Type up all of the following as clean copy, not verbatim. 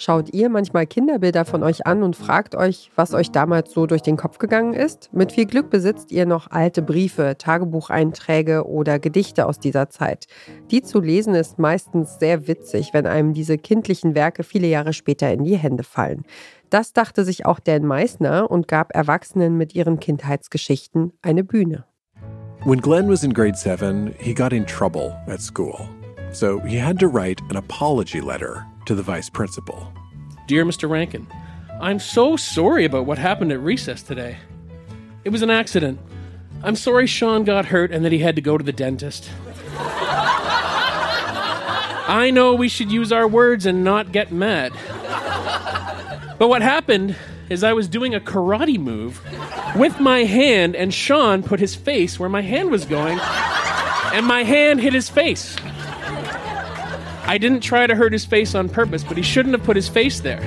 Schaut ihr manchmal Kinderbilder von euch an und fragt euch, was euch damals so durch den Kopf gegangen ist? Mit viel Glück besitzt ihr noch alte Briefe, Tagebucheinträge oder Gedichte aus dieser Zeit. Die zu lesen ist meistens sehr witzig, wenn einem diese kindlichen Werke viele Jahre später in die Hände fallen. Das dachte sich auch Dan Meisner und gab Erwachsenen mit ihren Kindheitsgeschichten eine Bühne. When Glenn was in grade 7, he got in trouble at school. So he had to write an apology letter to the vice principal. Dear Mr. Rankin, I'm so sorry about what happened at recess today. It was an accident. I'm sorry Sean got hurt and that he had to go to the dentist. I know we should use our words and not get mad. But what happened is I was doing a karate move with my hand and Sean put his face where my hand was going and my hand hit his face. I didn't try to hurt his face on purpose, but he shouldn't have put his face there.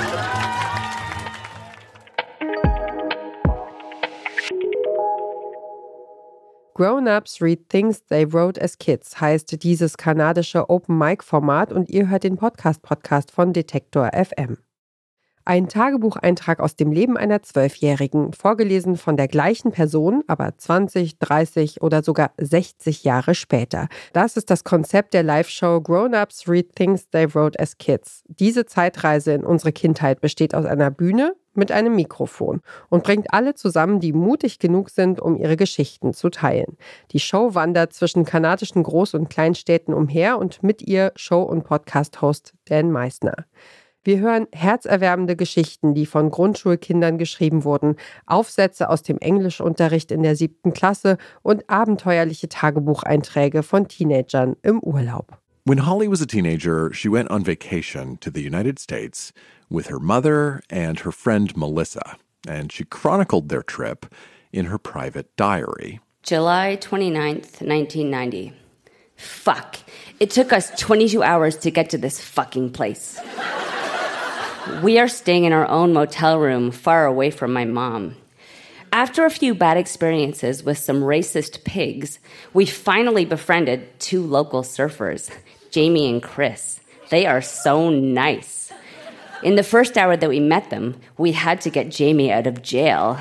Grown-Ups Read Things They Wrote as Kids heißt dieses kanadische Open-Mic-Format und ihr hört den Podcast von Detektor FM. Ein Tagebucheintrag aus dem Leben einer 12-Jährigen, vorgelesen von der gleichen Person, aber 20, 30 oder sogar 60 Jahre später. Das ist das Konzept der Live-Show Grown-Ups Read Things They Wrote as Kids. Diese Zeitreise in unsere Kindheit besteht aus einer Bühne mit einem Mikrofon und bringt alle zusammen, die mutig genug sind, um ihre Geschichten zu teilen. Die Show wandert zwischen kanadischen Groß- und Kleinstädten umher und mit ihr Show- und Podcast-Host Dan Meisner. Wir hören herzerwärmende Geschichten, die von Grundschulkindern geschrieben wurden, Aufsätze aus dem Englischunterricht in der 7. Klasse und abenteuerliche Tagebucheinträge von Teenagern im Urlaub. When Holly was a teenager, she went on vacation to the United States with her mother and her friend Melissa, and she chronicled their trip in her private diary. July 29th, 1990. Fuck. It took us 22 hours to get to this fucking place. We are staying in our own motel room far away from my mom. After a few bad experiences with some racist pigs, we finally befriended 2 local surfers, Jamie and Chris. They are so nice. In the first hour that we met them, we had to get Jamie out of jail.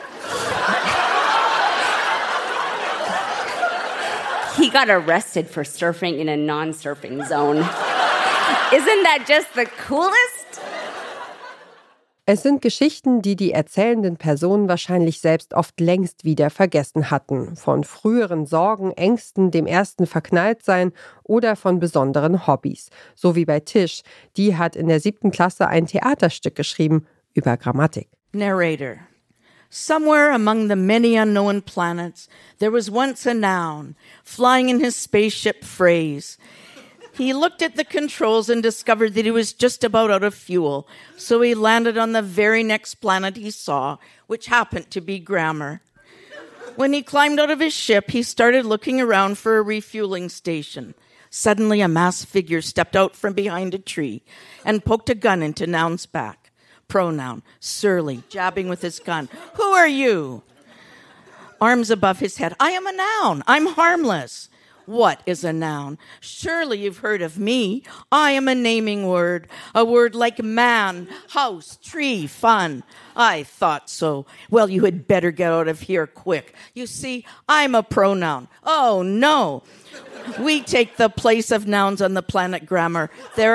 He got arrested for surfing in a non-surfing zone. Isn't that just the coolest? Es sind Geschichten, die die erzählenden Personen wahrscheinlich selbst oft längst wieder vergessen hatten. Von früheren Sorgen, Ängsten, dem ersten Verknalltsein oder von besonderen Hobbys. So wie bei Tish. Die hat in der 7. Klasse ein Theaterstück geschrieben über Grammatik. Narrator. Somewhere among the many unknown planets, there was once a noun, flying in his spaceship phrase. He looked at the controls and discovered that he was just about out of fuel, so he landed on the very next planet he saw, which happened to be grammar. When he climbed out of his ship, he started looking around for a refueling station. Suddenly, a masked figure stepped out from behind a tree and poked a gun into Noun's back. Pronoun, surly, jabbing with his gun. Who are you? Arms above his head. I am a noun. I'm harmless. What is a noun? Surely you've heard of me. I am a naming word. A word like man, house, tree, fun. I thought so. Well, you had better get out of here quick. You see, I'm a pronoun. Oh, no. We take the place of nouns on the planet grammar. There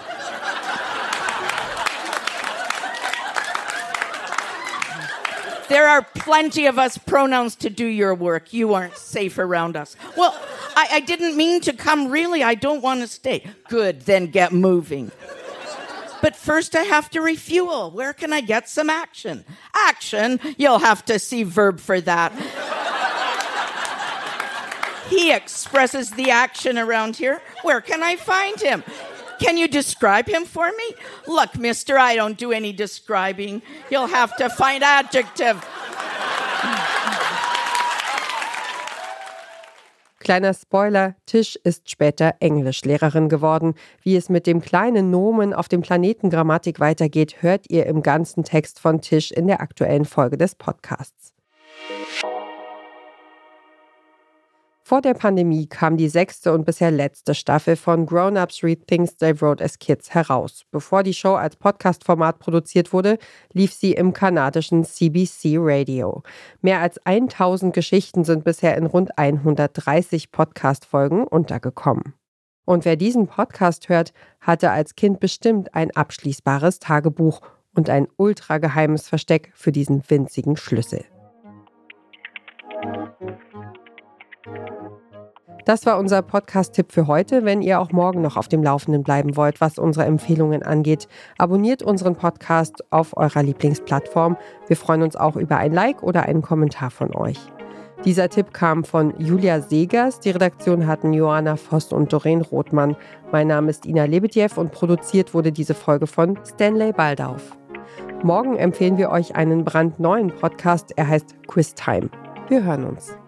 are plenty of us pronouns to do your work. You aren't safe around us. Well, I didn't mean to come, really. I don't want to stay. Good, then get moving. But first I have to refuel. Where can I get some action? Action? You'll have to see verb for that. He expresses the action around here. Where can I find him? Can you describe him for me? Look, mister, I don't do any describing. You'll have to find adjective. Kleiner Spoiler, Tish ist später Englischlehrerin geworden. Wie es mit dem kleinen Nomen auf dem Planeten Grammatik weitergeht, hört ihr im ganzen Text von Tish in der aktuellen Folge des Podcasts. Vor der Pandemie kam die 6. und bisher letzte Staffel von Grown-Ups Read Things They Wrote as Kids heraus. Bevor die Show als Podcast-Format produziert wurde, lief sie im kanadischen CBC Radio. Mehr als 1000 Geschichten sind bisher in rund 130 Podcast-Folgen untergekommen. Und wer diesen Podcast hört, hatte als Kind bestimmt ein abschließbares Tagebuch und ein ultrageheimes Versteck für diesen winzigen Schlüssel. Das war unser Podcast-Tipp für heute. Wenn ihr auch morgen noch auf dem Laufenden bleiben wollt, was unsere Empfehlungen angeht, abonniert unseren Podcast auf eurer Lieblingsplattform. Wir freuen uns auch über ein Like oder einen Kommentar von euch. Dieser Tipp kam von Julia Segers. Die Redaktion hatten Joanna Voss und Doreen Rothmann. Mein Name ist Ina Lebedjew und produziert wurde diese Folge von Stanley Baldauf. Morgen empfehlen wir euch einen brandneuen Podcast. Er heißt Quiz Time. Wir hören uns.